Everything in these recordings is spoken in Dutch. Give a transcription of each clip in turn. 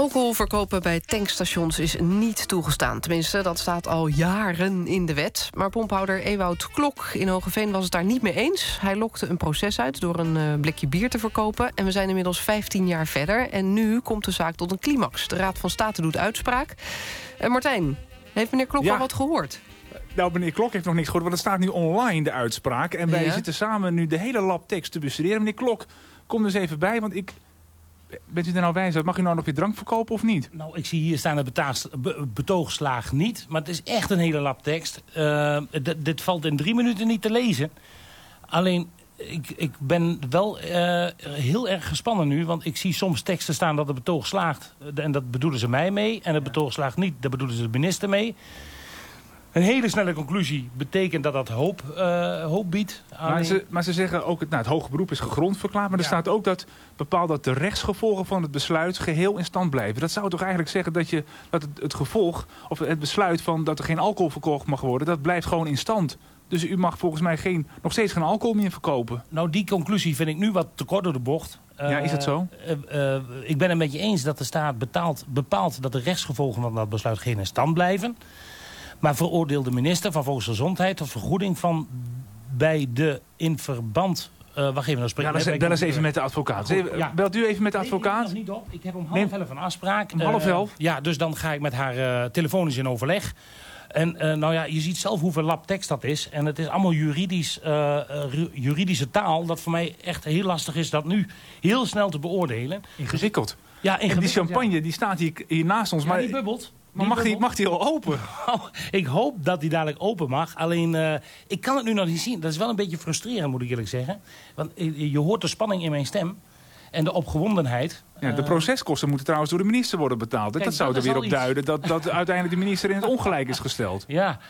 Alcohol verkopen bij tankstations is niet toegestaan. Tenminste, dat staat al jaren in de wet. Maar pomphouder Ewout Klok in Hoogeveen was het daar niet mee eens. Hij lokte een proces uit door een blikje bier te verkopen. En we zijn inmiddels 15 jaar verder. En nu komt de zaak tot een climax. De Raad van State doet uitspraak. Martijn, heeft meneer Klok al wat gehoord? Nou, meneer Klok heeft nog niks gehoord, want het staat nu online, de uitspraak. En wij zitten samen nu de hele lab tekst te bestuderen. Meneer Klok, kom dus even bij, want bent u er nou wijs uit? Mag u nou nog weer drank verkopen of niet? Nou, ik zie hier staan het betoogslaag niet. Maar het is echt een hele lap tekst. Dit valt in 3 minuten niet te lezen. Alleen, ik ben wel heel erg gespannen nu. Want ik zie soms teksten staan dat het betoog slaagt. En dat bedoelen ze mij mee. En het betoog slaagt niet, daar bedoelen ze de minister mee. Een hele snelle conclusie betekent dat hoop biedt. Maar ze zeggen ook, het hoge beroep is gegrond verklaard. Maar er staat ook dat de rechtsgevolgen van het besluit geheel in stand blijven. Dat zou toch eigenlijk zeggen dat het gevolg, of het besluit van dat er geen alcohol verkocht mag worden, dat blijft gewoon in stand. Dus u mag volgens mij nog steeds geen alcohol meer verkopen. Nou, die conclusie vind ik nu wat te kort door de bocht. Is dat zo? Ik ben het met je eens dat de staat bepaalt dat de rechtsgevolgen van dat besluit geen in stand blijven. Maar veroordeelt de minister van Volksgezondheid tot vergoeding van bij de in verband... wacht even, nou spreken. Ja, bel eens even met de advocaat. Belt u even met de advocaat? Ik niet op. Ik heb om 10:30 een afspraak. Om 10:30? Ja, dus dan ga ik met haar telefonisch in overleg. En je ziet zelf hoeveel lap tekst dat is. En het is allemaal juridische taal. Dat voor mij echt heel lastig is dat nu heel snel te beoordelen. Ingewikkeld. Ja, ingewikkeld. En die champagne die staat hier naast ons. Ja, die bubbelt. Maar mag die al open? Ik hoop dat die dadelijk open mag. Alleen, ik kan het nu nog niet zien. Dat is wel een beetje frustrerend, moet ik eerlijk zeggen. Want je hoort de spanning in mijn stem. En de opgewondenheid. Ja, de proceskosten moeten trouwens door de minister worden betaald. Kijk, dat zou er weer op duiden dat uiteindelijk de minister in het ongelijk is gesteld.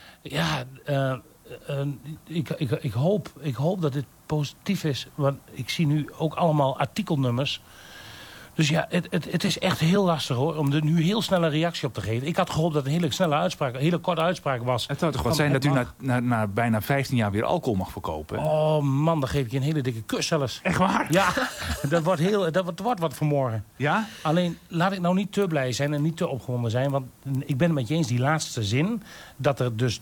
Ik hoop dat dit positief is. Want ik zie nu ook allemaal artikelnummers. Dus ja, het is echt heel lastig hoor, om er nu heel snel een reactie op te geven. Ik had gehoopt dat het een hele korte uitspraak was. Het zou toch wat zijn dat u na bijna 15 jaar weer alcohol mag verkopen? Hè? Oh man, dan geef ik je een hele dikke kus zelfs. Echt waar? Ja, dat wordt wat vanmorgen. Ja? Alleen, laat ik nou niet te blij zijn en niet te opgewonden zijn. Want ik ben het met je eens, die laatste zin. Dat er dus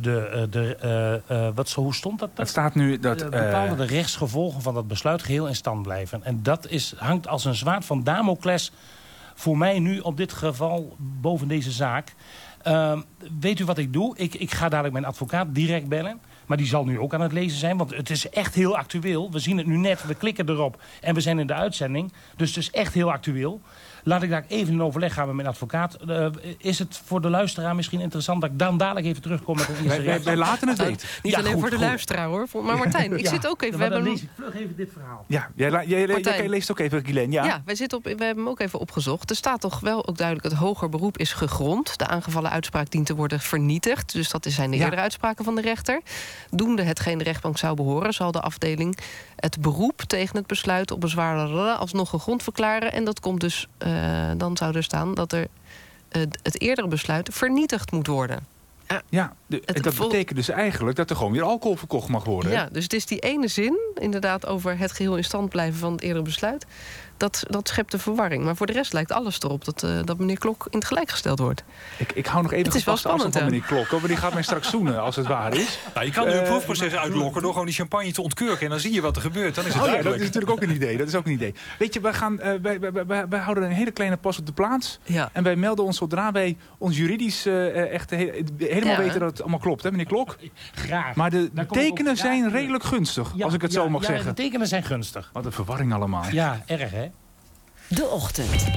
hoe stond dat? Het staat nu dat... bepaalde de rechtsgevolgen van dat besluit geheel in stand blijven. En dat hangt als een zwaard van Damocles voor mij nu op dit geval boven deze zaak. Weet u wat ik doe? Ik ga dadelijk mijn advocaat direct bellen. Maar die zal nu ook aan het lezen zijn. Want het is echt heel actueel. We zien het nu net, we klikken erop. En we zijn in de uitzending. Dus het is echt heel actueel. Laat ik daar even in overleg gaan met mijn advocaat. Is het voor de luisteraar misschien interessant dat ik dan dadelijk even terugkom met een eerste wij laten het weten. Niet alleen voor de luisteraar hoor. Maar Martijn, ik zit ook even... Dan lees ik vlug even dit verhaal. Ja, jij leest ook even, Guylaine. Ja, we hebben hem ook even opgezocht. Er staat toch wel ook duidelijk, het hoger beroep is gegrond. De aangevallen uitspraak dient te worden vernietigd. Dus dat zijn de eerdere uitspraken van de rechter. Doende hetgeen de rechtbank zou behoren, zal de afdeling het beroep tegen het besluit op bezwaar alsnog gegrond verklaren. En dat komt dus... dan zou er staan dat het eerdere besluit vernietigd moet worden. Dat betekent dus eigenlijk dat er gewoon weer alcohol verkocht mag worden. Ja, dus het is die ene zin, inderdaad, over het geheel in stand blijven van het eerdere besluit. Dat schept de verwarring. Maar voor de rest lijkt alles erop dat meneer Klok in het gelijk gesteld wordt. Ik hou nog even vast afstand van meneer Klok. Want die gaat mij straks zoenen, als het waar is. Nou, je kan nu een proefproces uitlokken door gewoon die champagne te ontkurken. En dan zie je wat er gebeurt. Dan is het dat is natuurlijk ook een idee. Weet je, wij houden een hele kleine pas op de plaats. Ja. En wij melden ons zodra wij ons juridisch echt helemaal weten dat het allemaal klopt. Hè, meneer Klok? Graag. Maar de tekenen zijn redelijk gunstig, als ik het zo mag zeggen. De tekenen zijn gunstig. Wat een verwarring allemaal. Ja, erg hè? De Ochtend.